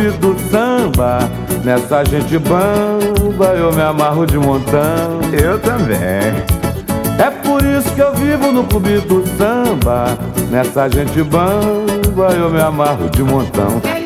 clube do samba. Nessa gente bamba eu me amarro de montão. Eu também. É por isso que eu vivo no clube do samba. Nessa gente bamba eu me amarro de montão.